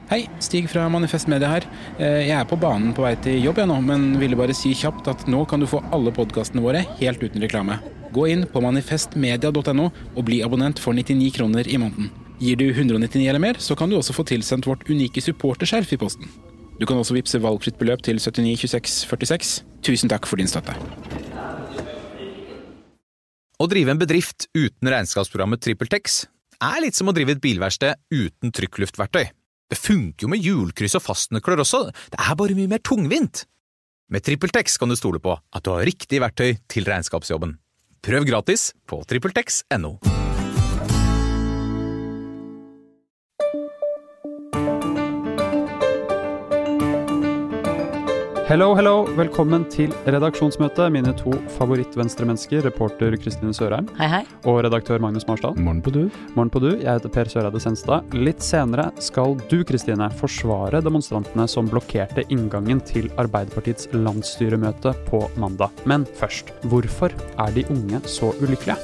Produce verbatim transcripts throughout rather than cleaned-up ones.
Hei, Stig fra Manifest Media her. Jeg er på banen på vei til jobb jeg nå, men ville bare si kjapt at nå kan du få alle podcastene våre helt uten reklame. Gå inn på manifestmedia punktum no og bli abonnent for nittini kroner i måneden. Gir du hundre og nittini eller mer, så kan du også få tilsendt vårt unike supporterskjerf i posten. Du kan også vippse valgfritt beløp til syttini tjueseks førtiseks. Tusen takk for din støtte. Å drive en bedrift uten regnskapsprogrammet TrippelTex er litt som å drive et bilverksted uten trykkluftverktøy. Det funker jo med hjulkryss og fastnøkler også, det er bare mye mer tungvint. Med TrippelTex kan du stole på at du har riktig verktøy til regnskapsjobben. Prøv gratis på trippeltex punktum no. Hello, hello! Velkommen til redaksjonsmøte. Mine to favoritt-venstremennesker, reporter Kristine Sørheim hei, hei. Og redaktør Magnus Marstad. Morgen på du. Morgen på du. Jeg heter Per Søreide Senstad. Litt senere skal du, Kristine, forsvare demonstrantene som blokkerte inngangen til Arbeiderpartiets landsstyremøte på mandag. Men først, hvorfor er de unge så ulykkelige?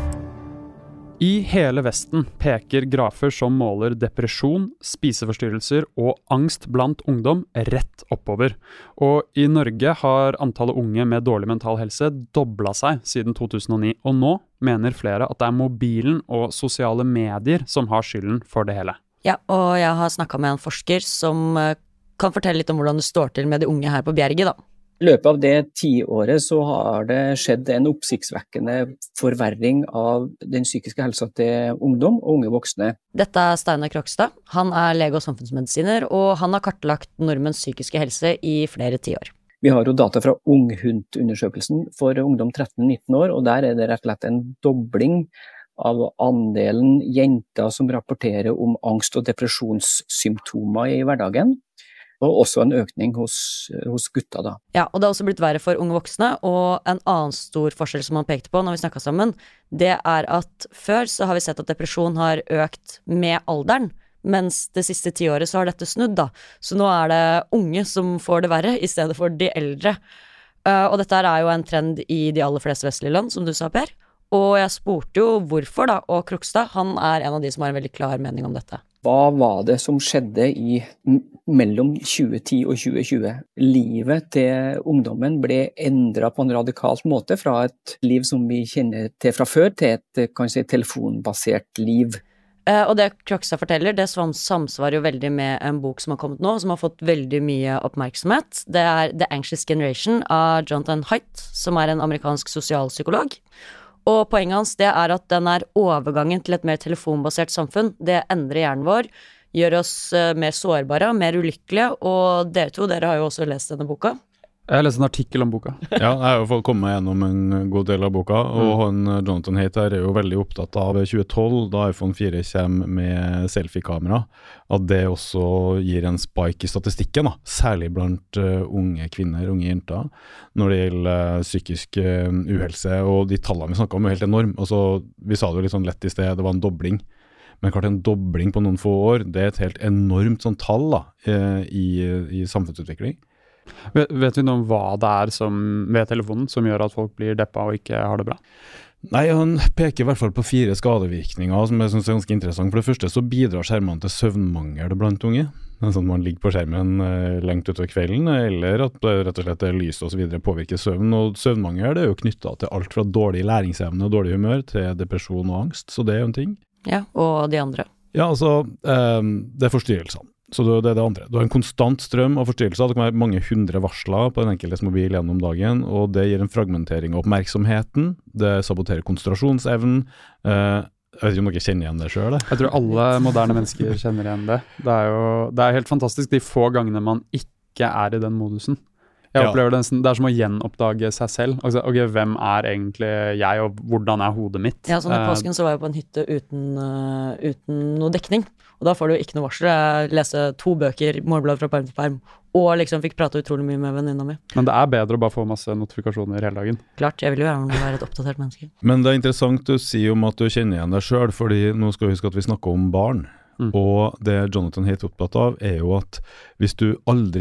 I hele Vesten peker grafer som måler depresjon, spiseforstyrrelser og angst blant ungdom rett oppover. Og i Norge har antallet unge med dårlig mental helse doblet seg siden to tusen og ni, og nå mener flere at det er mobilen og sosiale medier som har skylden for det hele. Ja, og jeg har snakket med en forsker som kan fortelle litt om hvordan det står til med de unge her på Bjerget da. I løpet av det tiåret så har det skjedd en oppsiktsvekkende forverring av den psykiske helsa til ungdom og unge voksne. Dette er Steinar Krogstad. Han er lege og samfunnsmedisiner, og han har kartlagt nordmenns psykiske helse i flere tiår. Vi har jo data fra Unghund-undersøkelsen for ungdom tretten til nitten år, og der er det rett og slett en dobling av andelen jenter som rapporterer om angst- og depresjonssymptomer i hverdagen. Og også en økning hos, hos gutta da. Ja, og det har også blitt verre for unge voksne, og en annen stor forskjell som man pekte på når vi snakket sammen, det er at før så har vi sett at depresjon har økt med alderen, mens det siste tiåret så har dette snudd da. Så nå er det unge som får det verre i stedet for de eldre. Uh, og dette er jo en trend i de aller fleste vestlige land, som du sa, Per. Og jeg spurte jo hvorfor da, og Krogstad, han er en av de som har en veldig klar mening om dette. Hva var det som skjedde i mellom tjue ti og tjue tjue? Livet til ungdommen ble endret på en radikalt måte fra et liv som vi kjenner til fra før, til et kanskje telefonbasert liv. Uh, og det Krogstad forteller, det samsvarer jo veldig med en bok som har kommet nå, som har fått veldig mye oppmerksomhet. Det er The Anxious Generation av Jonathan Haidt, som er en amerikansk sosialpsykolog. Og poenget hans det er at den er overgangen til et mer telefonbasert samfunn. Det endrer hjernen vår, gjør oss mer sårbare, mer ulykkelige, og dere to, dere har jo også lest denne boka. Jeg har lest en artikkel om boka. Ja, jeg har jo fått komme gjennom en god del av boka, og han, Jonathan Haidt her er jo veldig opptatt av tjue tolv, da iPhone fire kommer med selfie-kamera, at det også gir en spike i statistikken, da, særlig blant uh, unge kvinner, unge jenter, når det gjelder uh, psykisk uh, uhelse, og de tallene vi snakket om er helt enorm. Altså, vi sa det jo litt sånn lett i sted, det var en dobling. Men klart en dobling på noen få år, det er et helt enormt sånn tall da, uh, i, i samfunnsutvikling. Vet, vet vi noe om hva det er som, ved telefonen som gjør at folk blir deppa og ikke har det bra? Nei, han peker i hvert fall på fire skadevirkninger som jeg synes er ganske interessant. For det første så bidrar skjermene til søvnmangel blant unge. Sånn at man ligger på skjermen eh, lengt utover kvelden, eller at rett og slett lys og så videre påvirker søvn. Og søvnmangel er jo knyttet til alt fra dårlig læringsevne og dårlig humør til depresjon og angst, så det er jo en ting. Ja, og de andre? Ja, altså, eh, det er forstyrrelsene. Så det er det andre. Du har en konstant strøm av forstyrrelser. Det kan være mange hundre varsler på den enkeltes mobil gjennom dagen, og det gir en fragmentering av oppmerksomheten. Det saboterer konsentrasjonsevnen. Eh, jeg vet ikke om dere kjenner igjen det selv, det? Jeg tror alle moderne mennesker kjenner igjen det. Det er jo det er helt fantastisk de få gangene man ikke er i den modusen. Jeg opplever det, det er som å gjenoppdage seg selv. Altså, ok, hvem er egentlig jeg, og hvordan er hodet mitt? Ja, sånn i påsken så var jeg på en hytte uten, uh, uten noe dekning. Og da får du jo ikke noe varsel. Jeg leste to bøker, morgenblad fra perm til perm, og liksom fikk prate utrolig mye med venninna mi. Men det er bedre å bare få masse notifikasjoner hele dagen. Klart, jeg vil jo gjerne være et oppdatert menneske. Men det er interessant å si om at du kjenner igjen deg selv, fordi nå skal vi huske at vi snakker om barn. Mm. Og det Jonathan Haidt er opptatt av er jo at hvis du aldri opp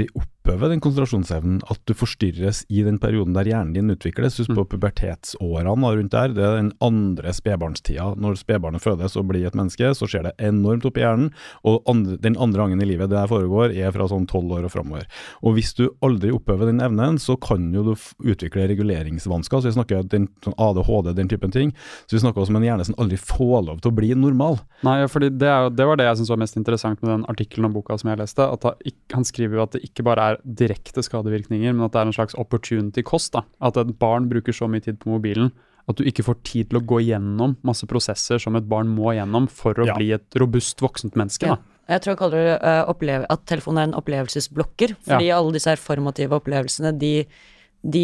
oppøver den konsentrasjonsevnen, at du forstyrres i den perioden der hjernen din utvikles. Husk på pubertetsårene rundt der, det er den andre spedbarnstida. Når spedbarnet fødes og blir et menneske, så skjer det enormt opp i hjernen, og andre, den andre gangen i livet det her foregår er fra sånn tolv år og fremover. Og hvis du aldri oppøver den evnen, så kan jo du utvikle reguleringsvansker, så vi snakker den, sånn A D H D, den typen ting, så vi snakker også om en hjerne som aldri får lov til å bli normal. Nei, fordi det, er jo, det var det jeg synes var mest interessant med den artikkelen om boka som jeg leste, at han, han skriver jo at det ikke bare er direkte skadevirkninger, men at det er en slags opportunity cost, da. At et barn bruker så mye tid på mobilen, at du ikke får tid til å gå gjennom masse prosesser som et barn må gjennom for å ja. bli et robust voksent menneske, da. Ja. Jeg tror jeg kaller det uh, oppleve, at telefonen er en opplevelsesblokker, fordi ja. alle disse her formative opplevelsene, de, de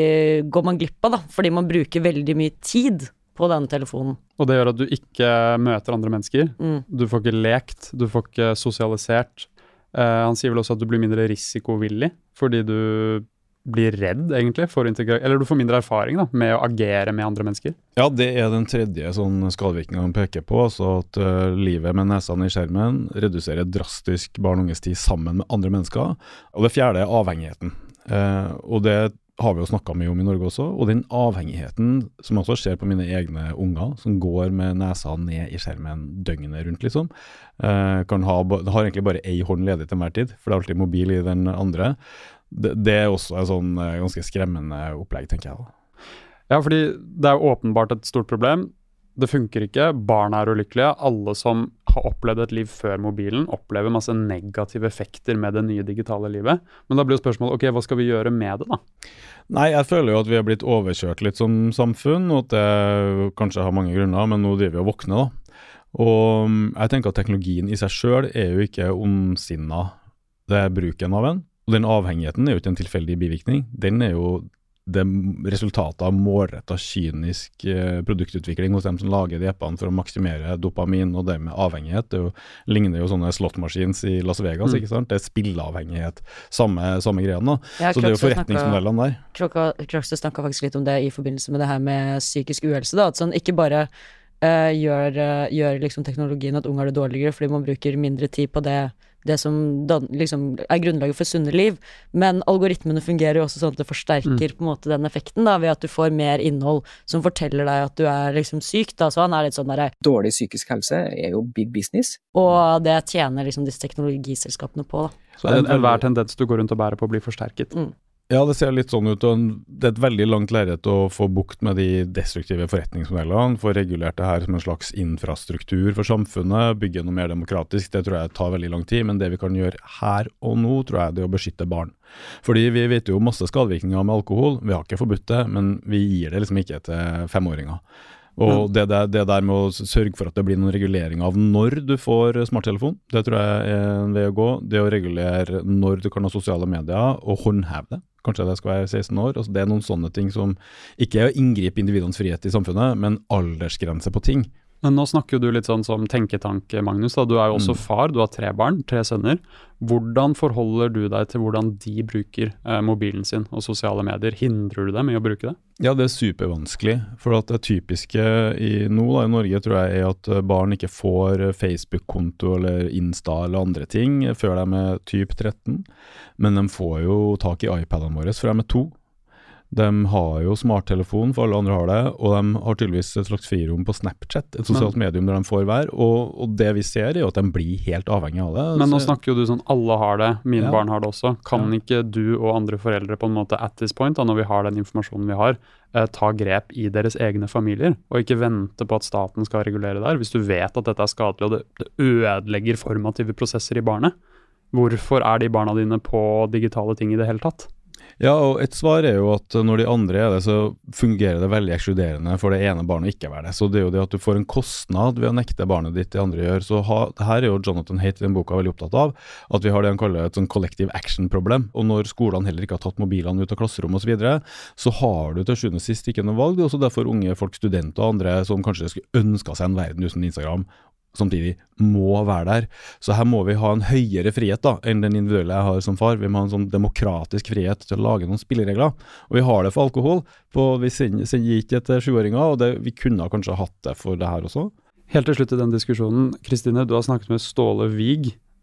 går man glipp av, da, fordi man bruker veldig mye tid på denne telefonen. Og det gjør at du ikke møter andre mennesker. Mm. Du får ikke lekt, du får ikke sosialisert. Uh, han sier vel også at du blir mindre risikovillig, fordi du blir redd egentlig for å integrere, eller du får mindre erfaring da, med å agere med andre mennesker. Ja, det er den tredje sånn skadevirkningen han peker på, altså at uh, livet med nesene i skjermen reduserer drastisk barn og unges tid sammen med andre mennesker. Og det fjerde er avhengigheten. Uh, og det har vi jo snakket mye om i Norge også, og den avhengigheten som også skjer på mine egne unger, som går med nesa ned i skjermen døgnet rundt, liksom, eh, kan ha, det har egentlig bare ei hånd ledig til hver tid, for det er alltid mobil i den andre. Det, det er også en sånn eh, ganske skremmende opplegg, tenker jeg da. Ja, fordi det er jo åpenbart et stort problem. Det funker ikke, barn er ulykkelige. Alle som har opplevd et liv før mobilen, opplever masse negative effekter med det nye digitale livet. Men da blir jo spørsmålet, ok, hva skal vi gjøre med det da? Nei, jeg føler jo at vi har blitt overkjørt litt som samfunn, og at det kanskje har mange grunner, men nå driver vi å våkne da. Og jeg tenker at teknologien i seg selv er jo ikke ondsinnet, det er bruken av den. Og den avhengigheten er jo ikke en tilfeldig bivirkning, den er jo det resultatet av målrettet kynisk eh, produktutvikling hos dem som lager de appene for å maksimere dopamin og dermed avhengighet. Det jo, ligner jo sånne slot machines i Las Vegas, mm. ikke sant? Det er spilleavhengighet, samme, samme greien da. Ja, så det er jo forretningsmodellene der. Krokstad snakket faktisk litt om det i forbindelse med det her med psykisk uhelse, da. At sånn ikke bare uh, gjør, uh, gjør liksom teknologien at unger har det dårligere fordi man bruker mindre tid på det det som da, liksom, er grunnlaget for sunne liv, men algoritmene fungerer jo også sånn at det forsterker mm. på en måte den effekten da, ved at du får mer innhold som forteller deg at du er liksom syk da, så han er litt sånn der. Dårlig psykisk helse er jo big business. Og det tjener liksom disse teknologiselskapene på da. Så en, en hver tendens du går rundt og bærer på blir forsterket. Mm. Ja, det ser litt sånn ut, og det er et veldig langt lerret å få bukt med de destruktive forretningsmodellene, få regulert det her som en slags infrastruktur for samfunnet, bygge noe mer demokratisk, det tror jeg tar veldig lang tid, men det vi kan gjøre her og nå, tror jeg det er å beskytte barn. Fordi vi vet jo masse skadevirkninger med alkohol, vi har ikke forbudt det, men vi gir det liksom ikke til femåringer. Og det der, det der med å sørge for at det blir noen regulering av når du får smarttelefon, det tror jeg er en vei å gå. Det å regulere når du kan ha sosiale medier og håndheve det. Kanskje det skal være seksten år. Altså det er noen sånne ting som ikke er å inngripe individenes frihet i samfunnet, men aldersgrense på ting. Men nå snakker jo du litt sånn som tenketank, Magnus. Da. Du er jo også mm. far, du har tre barn, tre sønner. Hvordan forholder du deg til hvordan de bruker eh, mobilen sin og sosiale medier? Hindrer du dem i å bruke det? Ja, det er supervanskelig. For at det typiske i nå da, i Norge tror jeg er at barn ikke får Facebook-konto eller Insta eller andre ting før de er typ tretten. Men de får jo tak i iPadene våre for de er to. De har jo smarttelefon, for alle andre har det, og de har tydeligvis et slags frirom på Snapchat, et sosialt Men. medium der de får hver, og, og det vi ser er jo at de blir helt avhengig av det. Men nå snakker jo du sånn, alle har det, mine ja. barn har det også. Kan ja. ikke du og andre foreldre på en måte at this point, da, når vi har den informasjonen vi har, eh, ta grep i deres egne familier, og ikke vente på at staten skal regulere der, hvis du vet at dette er skadelig, og det, det ødelegger formative prosesser i barnet? Hvorfor er de barna dine på digitale ting i det hele tatt? Ja, og et svar er jo at når de andre er det, så fungerer det veldig ekskluderende for det ene barnet å ikke være det. Så det er jo det at du får en kostnad ved å nekte barnet ditt det andre gjør. Så ha, her er jo Jonathan Haidt i den boka veldig opptatt av, at vi har det han kaller et sånn collective action-problem. Og når skolene heller ikke har tatt mobilene ut av klasserom og så videre, så har du til sjuende og sist ikke noe valg. Det er også derfor unge folk, studenter og andre som kanskje skulle ønske seg en verden uten Instagram, samtidig må være der. Så her må vi ha en høyere frihet da, enn den individuelle jeg har som far. Vi må ha en sånn demokratisk frihet til å lage noen spilleregler. Og vi har det for alkohol. På, vi sender, sender ikke til sjuåringer, og det, vi kunne kanskje hatt det for det her også. Helt til slutt i den diskusjonen, Kristine, du har snakket med Ståle Vig,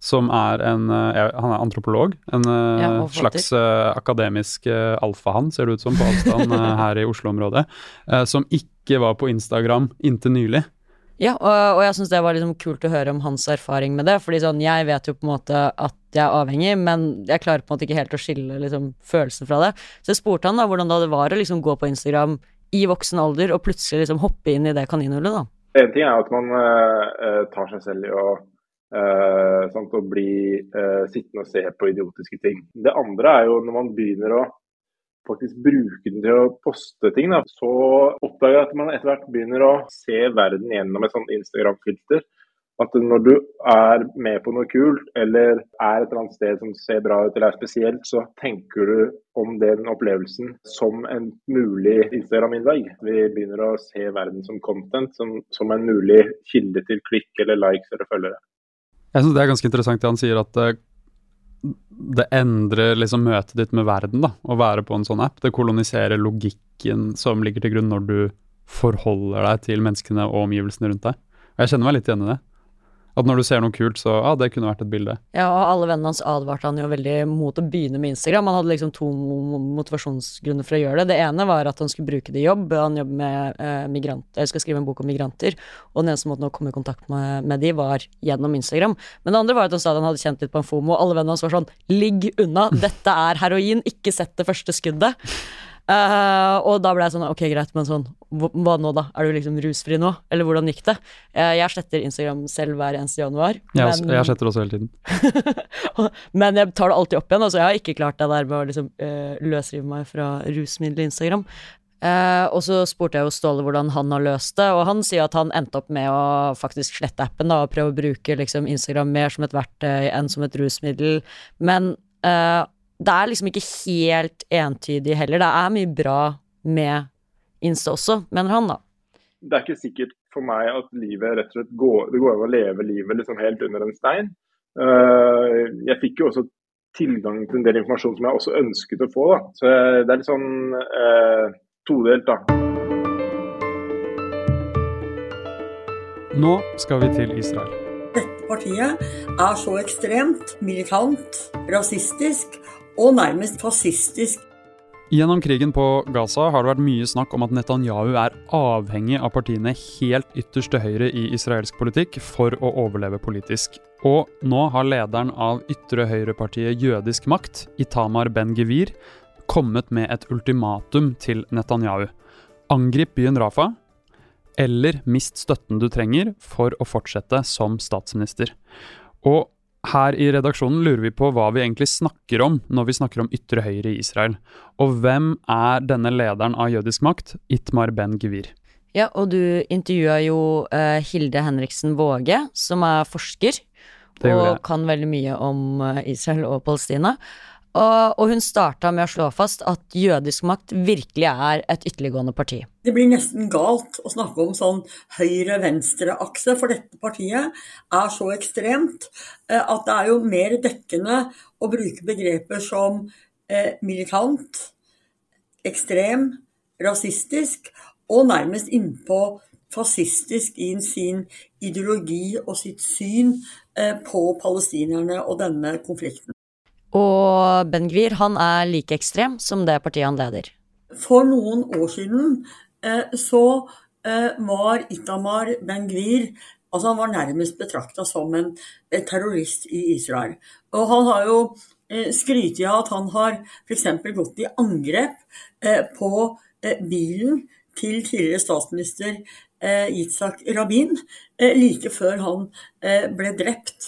som er en, uh, han er antropolog, en uh, Ja, slags uh, akademisk uh, alfahann, ser det ut som på avstand uh, her i Oslo-området, uh, som ikke var på Instagram inntil nylig. Ja, og, og jeg synes det var liksom kult å høre om hans erfaring med det, fordi sånn, jeg vet jo på en måte at jeg er avhengig, men jeg klarer på en måte ikke helt å skille liksom, følelsen fra det. Så jeg spurte han da hvordan det var å liksom, gå på Instagram i voksen alder og plutselig liksom, hoppe inn i det kaninhullet da. En ting er at man uh, tar seg selv i å, uh, sant, å bli uh, sittende og se på idiotiske ting. Det andre er jo når man begynner å faktisk bruke den til å poste ting, da, så oppdager jeg at man etter hvert begynner å se verden gjennom et sånt Instagram-filter. At når du er med på noe kult, eller er et eller annet sted som ser bra ut eller er spesielt, så tenker du om den opplevelsen som en mulig Instagram-innlegg. Vi begynner å se verden som content, som, som en mulig kilde til klikk eller likes eller følgere. Jeg synes det er ganske interessant det han sier, at uh, det endrer liksom møtet ditt med verden da, å være på en sånn app. Det koloniserer logikken som ligger til grunn når du forholder deg til menneskene og omgivelsene rundt deg. Og jeg kjenner meg litt igjen i det. At når du ser noe kult, så ja, det kunne vært et bilde. Ja, og alle vennene hans advarte han jo veldig mot å begynne med Instagram. Han hadde liksom to motivasjonsgrunner for å gjøre det. Det ene var at han skulle bruke det i jobb. Han jobber med eh, migranter, jeg skal skrive en bok om migranter, og den eneste måten å komme i kontakt med, med de var gjennom Instagram. Men det andre var at han sa at han hadde kjent litt på en FOMO, og alle vennene hans var sånn, ligg unna, dette er heroin, ikke sett det første skuddet. Uh, og da ble jeg sånn, ok greit, men sånn, hva nå da? Er du liksom rusfri nå? Eller hvordan gikk det? Uh, jeg sletter Instagram selv hver eneste januar. Ja, men, jeg sletter også hele tiden. men jeg tar det alltid opp igjen, altså jeg har ikke klart det der med å liksom, uh, løsrive meg fra rusmiddel Instagram. Uh, og så spurte jeg jo Ståle hvordan han har løst det, og han sier at han endte opp med å faktisk slette appen da, og prøve å bruke liksom, Instagram mer som et verktøy enn som et rusmiddel. Men uh, det er liksom ikke helt entydig heller. Det er mye bra med Insta også, mener han da. Det er ikke sikkert for meg at livet rett og slett går, det går an å leve livet liksom helt under en stein. Uh, jeg fikk jo også tilgang til en del informasjon som jeg også ønsket å få da. Så det er litt sånn uh, todelt da. Nå skal vi til Israel. Dette partiet er så ekstremt, militant, rasistisk og nærmest fascistisk. Gjennom krigen på Gaza har det vært mye snakk om at Netanyahu er avhengig av partiene helt ytterst til høyre i israelsk politikk for å overleve politisk. Og nå har lederen av ytre høyrepartiet Jødisk Makt, Itamar Ben-Gvir, kommet med et ultimatum til Netanyahu. Angrip byen Rafah, eller mist støtten du trenger for å fortsette som statsminister. Og her i redaksjonen lurer vi på hva vi egentlig snakker om når vi snakker om ytre høyre i Israel. Og hvem er denne lederen av Jødisk Makt, Itamar Ben-Gvir? Ja, og du intervjuet jo uh, Hilde Henriksen Våge, som er forsker, og kan veldig mye om uh, Israel og Palestina. Og, og hun startet med å slå fast at Jødisk Makt virkelig er et ytterliggående parti. Det blir nesten galt å snakke om sånn høyre-venstre-akse, for dette partiet er så ekstremt at det er jo mer dekkende å bruke begreper som eh, militant, ekstrem, rasistisk og nærmest innpå fascistisk i sin ideologi og sitt syn eh, på palestinerne og denne konflikten. Og Ben-Gvir, han er like ekstrem som det partiet han leder. For noen år siden eh, så eh, var Itamar Ben-Gvir, altså han var nærmest betraktet som en, en terrorist i Israel. Og han har jo eh, skrytt av at han har for eksempel gått i angrep eh, på eh, bilen til tidligere statsminister eh, Yitzhak Rabin, eh, like før han eh, ble drept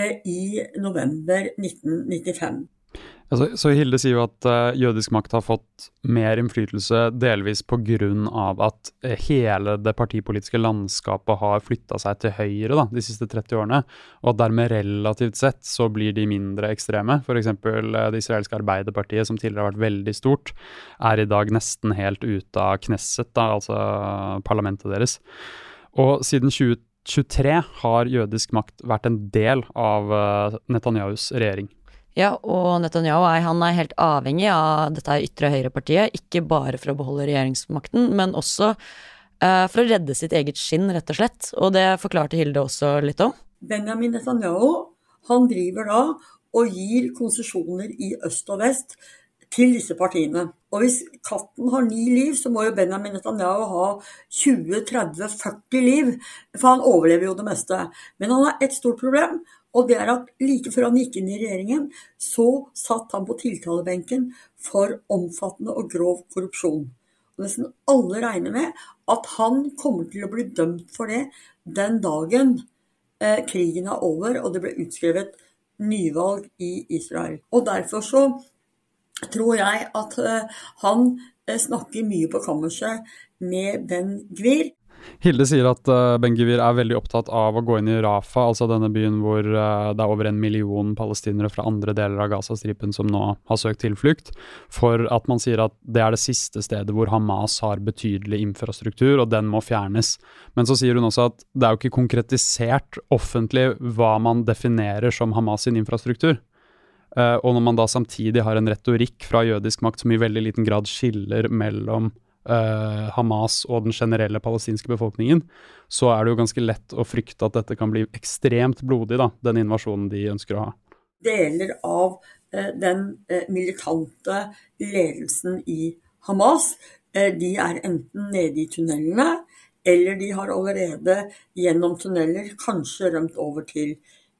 i november nitten nittifem. Altså, så Hilde sier jo at uh, Jødisk Makt har fått mer innflytelse delvis på grunn av at uh, hele det partipolitiske landskapet har flyttet seg til høyre da, de siste tretti årene, og at dermed relativt sett så blir de mindre ekstreme. For eksempel uh, det israelske Arbeiderpartiet, som tidligere har vært veldig stort, er i dag nesten helt ute av Knesset, da, altså uh, parlamentet deres. Og siden tjue tjuetre har Jødisk Makt vært en del av uh, Netanyahus regjering. Ja, og Netanyahu er, han er helt avhengig av dette ytre høyrepartiet, ikke bare for å beholde regjeringsmakten, men også uh, for å redde sitt eget skinn, rett og slett. Og det forklarte Hilde også litt om. Benjamin Netanyahu han driver da og gir konsesjoner i øst og vest til disse partiene. Og hvis katten har ni liv, så må jo Benjamin Netanyahu ha tjue, tretti, førti liv, for han overlever jo det meste. Men han har et stort problem, og det er at like før han gikk inn i regjeringen, så satt han på tiltalebenken for omfattende og grov korrupsjon. Og nesten alle regner med at han kommer til å bli dømt for det den dagen eh, krigen er over, og det ble utskrevet nyvalg i Israel. Og derfor så tror jeg at uh, han uh, snakker mye på kammerset med Ben Gvir. Hilde sier at uh, Ben Gvir er veldig opptatt av å gå inn i Rafah, altså denne byen hvor uh, det er over en million palestinere fra andre deler av Gazastripen som nå har søkt tilflukt, for at man sier at det er det siste stedet hvor Hamas har betydelig infrastruktur, og den må fjernes. Men så sier hun også at det er jo ikke konkretisert offentlig hva man definerer som Hamas sin infrastruktur. Uh, og når man da samtidig har en retorikk fra jødisk makt som i veldig liten grad skiller mellom uh, Hamas og den generelle palestinske befolkningen, så er det jo ganske lett å frykte at dette kan bli ekstremt blodig, da, den invasjonen de ønsker å ha. Deler av uh, den uh, militante ledelsen i Hamas, uh, de er enten nede i tunnelene, eller de har allerede gjennom tunneler kanskje rømt over til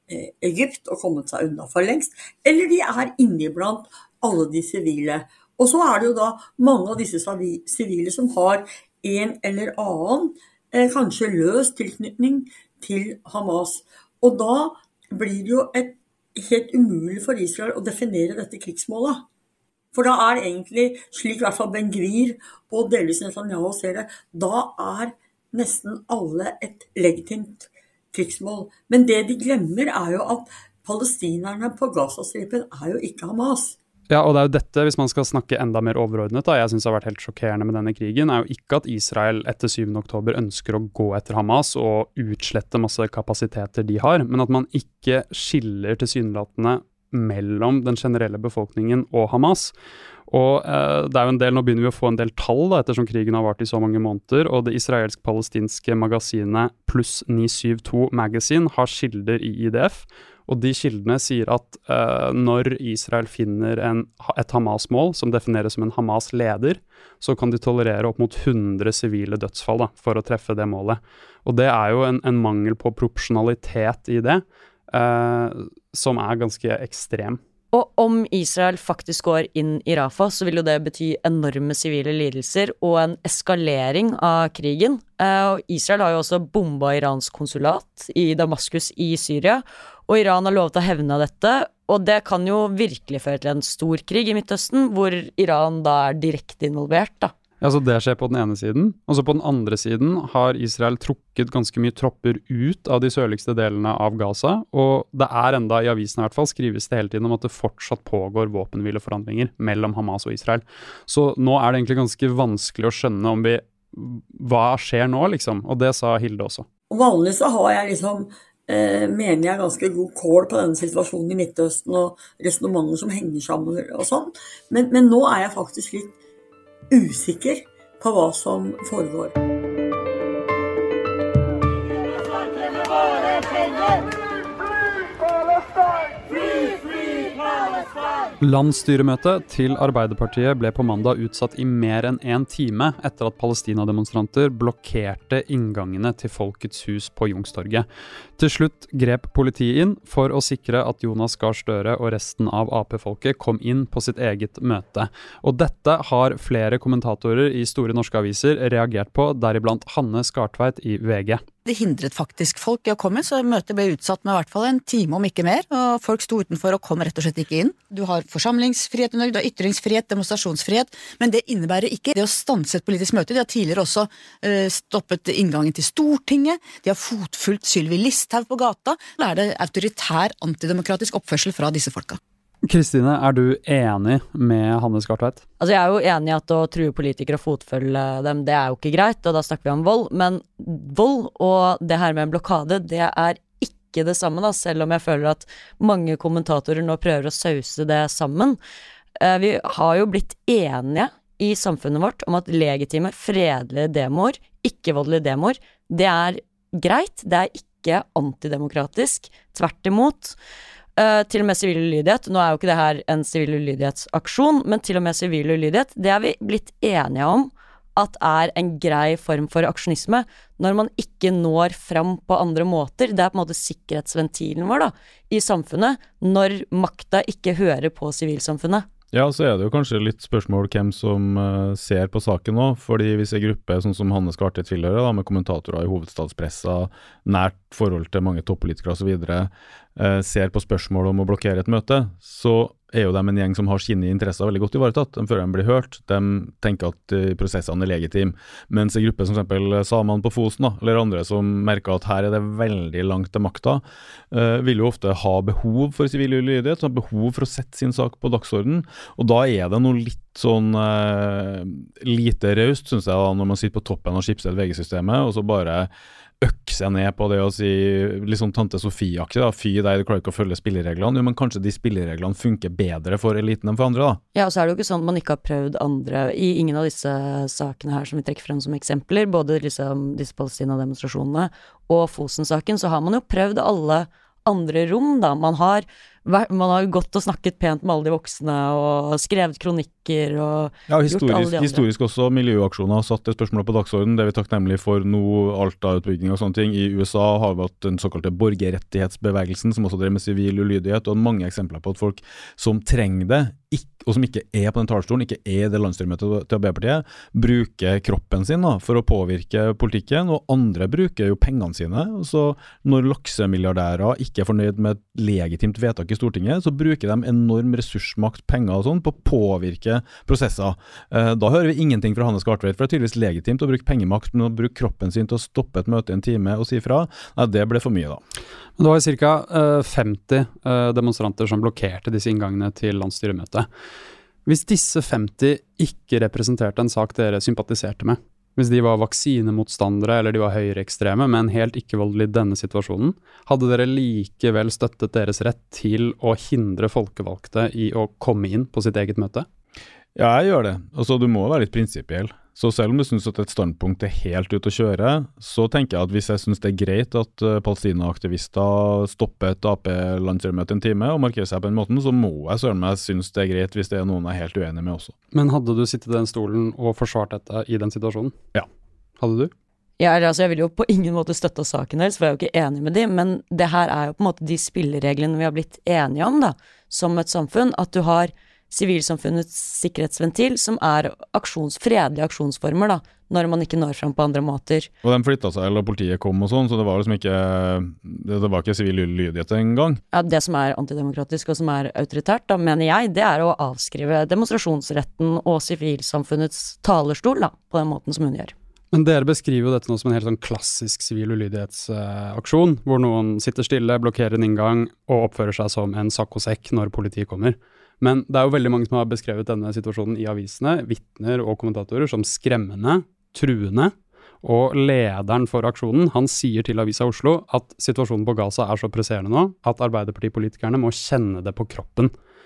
Egypt og kommet seg unna for lengst, eller de er inne blant alle de sivile. Og så er det jo da mange av disse sivile som har en eller annen, eh, kanskje løs tilknytning til Hamas. Og da blir det jo et, helt umulig for Israel å definere dette krigsmålet. For da er egentlig, slik i hvert fall Ben Gvir og delvis Netanyahu ser det, da er nesten alle et legitimt krigsmål. Men det de glemmer er jo at palestinerne på Gazastripen er jo ikke Hamas. Ja, og det er jo dette, hvis man skal snakke enda mer overordnet, da, jeg synes det har vært helt sjokkerende med denne krigen, er jo ikke at Israel etter syvende oktober ønsker å gå etter Hamas og utslette masse kapasiteter de har, men at man ikke skiller tilsynelatende mellom den generelle befolkningen og Hamas. Og eh, det er jo en del, nå begynner vi å få en del tall da, ettersom krigen har vart i så mange måneder, og det israelsk-palestinske magasinet Pluss ni syv to Magazine har kilder i I D F, og de kildene sier at eh, når Israel finner en, et Hamas-mål som defineres som en Hamas-leder, så kan de tolerere opp mot hundre sivile dødsfall da, for å treffe det målet. Og det er jo en, en mangel på proporsjonalitet i det, eh, som er ganske ekstrem. Og om Israel faktisk går inn i Rafah, så vil jo det bety enorme sivile lidelser og en eskalering av krigen. Og Israel har jo også bombet Irans konsulat i Damaskus i Syria, og Iran har lovet å hevne dette, og det kan jo virkelig føre til en stor krig i Midtøsten, hvor Iran da er direkte involvert, da. Ja, så det skjer på den ene siden, og så på den andre siden har Israel trukket ganske mye tropper ut av de sørligste delene av Gaza, og det er enda, i avisen i hvert fall, skrives det hele tiden om at det fortsatt pågår våpenhvileforhandlinger mellom Hamas og Israel. Så nå er det egentlig ganske vanskelig å skjønne om vi, hva skjer nå, liksom, og det sa Hilde også. Vanlig så har jeg liksom, eh, mener jeg ganske god kål på denne situasjonen i Midtøsten og resonementer som henger sammen og sånn, men, men nå er jeg faktisk litt usikker på hva som foregår. Landsstyremøtet til Arbeiderpartiet ble på mandag utsatt i mer enn en time etter at Palestina-demonstranter blokkerte inngangene til Folkets hus på Youngstorget. Til slutt grep politiet inn for å sikre at Jonas Gahr Støre og resten av A P-folket kom inn på sitt eget møte. Og dette har flere kommentatorer i store norske aviser reagert på, deriblant Hanne Skartveit i V G. Det hindret faktisk folk i å komme, så møtet ble utsatt med i hvert fall en time om ikke mer, og folk sto utenfor og kom rett og slett ikke inn. Du har forsamlingsfrihet i Norge, du har ytringsfrihet, demonstrasjonsfrihet, men det innebærer ikke det å stanse et politisk møte. De har tidligere også uh, stoppet inngangen til Stortinget, de har fotfulgt Sylvi Listhaug på gata. Da er det autoritær, antidemokratisk oppførsel fra disse folka. Kristine, er du enig med Hanne Skartveit? Altså jeg er jo enig i at å true politikere og fotfølge dem, det er jo ikke greit, og da snakker vi om vold, men vold og det her med en blokade, det er ikke det samme da, selv om jeg føler at mange kommentatorer nå prøver å sause det sammen. Vi har jo blitt enige i samfunnet vårt om at legitime, fredelige demoer, ikke voldelige demoer, det er greit, det er ikke ikke antidemokratisk, tvert imot. Uh, til og med sivil ulydighet, nå er jo ikke det her en sivil ulydighetsaksjon, men til og med sivil ulydighet, det er vi blitt enige om at er en grei form for aksjonisme, når man ikke når fram på andre måter. Det er på en måte sikkerhetsventilen vår da, i samfunnet, når makta ikke hører på sivilsamfunnet. Ja, så er det jo kanskje litt spørsmål hvem som uh, ser på saken nå, fordi hvis en gruppe sånn som Hanne Skartvedt tilhører, da, med kommentatorer i hovedstadspressa, nært forhold til mange toppolitikere og så videre, uh, ser på spørsmål om å blokkere et møte, så er jo de en gjeng som har sine interesser veldig godt ivaretatt. De føler de blir hørt, de tenker at uh, prosessene er legitime, mens en gruppe som eksempel samene på Fosen, da, eller andre som merker at her er det veldig langt til makta, uh, vil jo ofte ha behov for sivil ulydighet, ha behov for å sette sin sak på dagsordenen, og da er det noe litt sånn uh, lite raust, synes jeg, da, når man sitter på toppen av Schibsted V G-systemet, og så bare økse ned på det å si litt sånn Tante Sofie-aktig da, fy deg, du klarer ikke å følge spillereglene, jo, men kanskje de spillereglene funker bedre for eliten enn for andre da. Ja, og så er det jo ikke sånn at man ikke har prøvd andre, i ingen av disse sakene her som vi trekker frem som eksempler, både liksom, disse Palestina-demonstrasjonene og Fosen-saken, så har man jo prøvd alle andre rom da, man har man har jo gått og snakket pent med alle de voksne og skrevet kronikker og ja, historisk, gjort alle de andre. Historisk også, miljøaksjoner har satt det spørsmålet på dagsordenen, det vi takknemlig for nå, Alta-utbygging og sånne ting. I U S A har vi hatt den såkalte borgerrettighetsbevegelsen som også drev med sivil ulydighet, og mange eksempler på at folk som trenger det, ikke, og som ikke er på den talerstolen, ikke er det landsstyremøtet til Arbeiderpartiet, bruker kroppen sin da, for å påvirke politikken, og andre bruker jo pengene sine. Så når laksemilliardærer ikke er fornøyd med et legitimt vedtak i Stortinget, så bruker de enorm ressursmakt, penger og sånn, på å påvirke prosesser. Eh, da hører vi ingenting fra Hanne Skartvedt, for det er tydeligvis legitimt å bruke pengemakt, men å bruke kroppen sin til å stoppe et møte i en time og si fra, nei, det ble for mye da. Det var cirka uh, femti uh, demonstranter som blokkerte disse inngangene til landsstyremøtet. Hvis disse femti ikke representerte en sak dere sympatiserte med, hvis de var vaksinemotstandere eller de var høyreekstreme, men helt ikke-voldelige i denne situasjonen, hadde dere likevel støttet deres rett til å hindre folkevalgte i å komme inn på sitt eget møte? Ja, jeg gjør det. Altså, du må være litt prinsipiell. Så selv om du synes at et standpunkt er helt ut å kjøre, så tenker jeg at hvis jeg synes det er greit at uh, Palestina-aktivister stopper et A P-landsstyremøte en time og markerer seg på den måten, så må jeg søren meg synes det er greit hvis det er noen jeg er helt uenig med også. Men hadde du sittet i den stolen og forsvart dette i den situasjonen? Ja. Hadde du? Ja, altså jeg vil jo på ingen måte støtte saken deres, for jeg er jo ikke enig med dem, men det her er jo på en måte de spillereglene vi har blitt enige om da, som et samfunn, at du har sivilsamfunnets sikkerhetsventil, som er aksjons, fredelige aksjonsformer da, når man ikke når frem på andre måter. Og de flyttet seg, eller politiet kom og sånn, så det var liksom ikke, det, det var ikke sivil ulydighet en gang. Ja, det som er antidemokratisk og som er autoritært, da mener jeg, det er å avskrive demonstrasjonsretten og sivilsamfunnets talerstol da, på den måten som hun gjør. Men dere beskriver jo dette nå som en helt sånn klassisk sivil ulydighetsaksjon, hvor noen sitter stille, blokkerer en inngang og oppfører seg som en sakkosekk når politiet kommer. Men det er jo veldig mange som har beskrevet denne situasjonen i avisene, vitner og kommentatorer, som skremmende, truende, og lederen for aksjonen, han sier til Avisa Oslo at situasjonen på Gaza er så presserende nå, at Arbeiderpartipolitikerne må kjenne det på kroppen.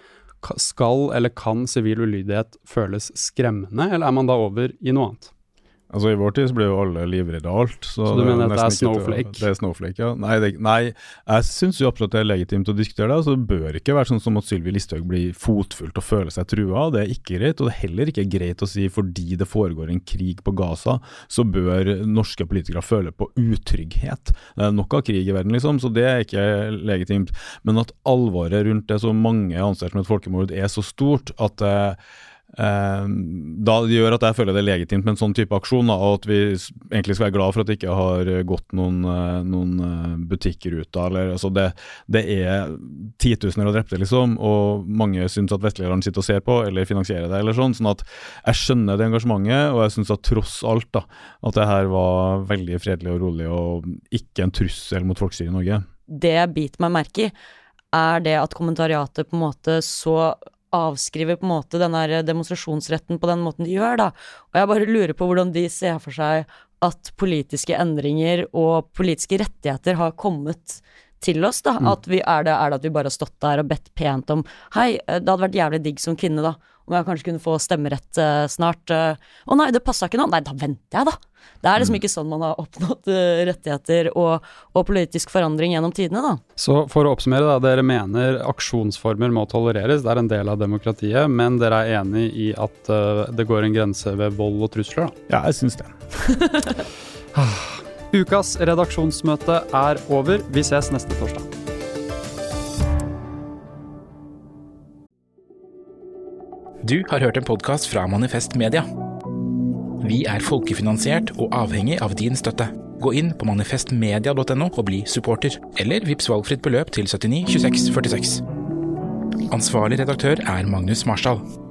Skal eller kan sivil ulydighet føles skremmende, eller er man da over i noe annet? Altså i vår tid så ble jo alle livredde av alt. Så, så du mener at det er snowflake? Det er snowflake, ja. Nei, det, nei jeg synes jo absolutt det er legitimt å diskutere det, så det bør ikke være sånn som at Sylvi Listhaug blir fotfullt og føler seg trua. Det er ikke greit, og det er heller ikke greit å si fordi det foregår en krig på Gaza, så bør norske politikere føle på utrygghet. Det er nok av krig i verden liksom, så det er ikke legitimt. Men at alvoret rundt det så mange anser som et folkemord er så stort at eh, Uh, da det gjør at jeg føler det er legitimt med en sånn type aksjon da, og at vi egentlig skal være glad for at det ikke har gått noen, uh, noen butikker ut da, eller, altså det, det er titusener av drepte liksom, og mange synes at vestlige land sitter og ser på eller finansierer det eller sånn, sånn at jeg skjønner det engasjementet, og jeg synes at tross alt da, at det her var veldig fredelig og rolig og ikke en trussel mot folkestyret i Norge. Det jeg biter meg merke i er det at kommentariatet på en måte så avskriver på en måte den her demonstrasjonsretten på den måten de gjør da, og jeg bare lurer på hvordan de ser for seg at politiske endringer og politiske rettigheter har kommet til oss da, Mm. at vi er det, er det at vi bare har stått der og bedt pent om, hei, det hadde vært jævlig digg som kvinne da, om jeg kanskje kunne få stemmerett uh, snart, uh, å nei, det passet ikke nå, nei, da venter jeg da. Det er liksom ikke sånn man har oppnått uh, rettigheter og, og politisk forandring gjennom tidene da. Så for å oppsummere da, dere mener aksjonsformer må tolereres, det er en del av demokratiet, men dere er enig i at uh, det går en grense ved vold og trusler da? Ja, jeg synes det. Ukas redaksjonsmøte er over, vi ses neste torsdag. Du har hørt en podcast fra Manifest Media. Vi er folkefinansiert og avhengig av din støtte. Gå inn på manifestmedia punktum no og bli supporter, eller vips valgfritt beløp til syttini tjueseks førtiseks. Ansvarlig redaktør er Magnus Marsdal.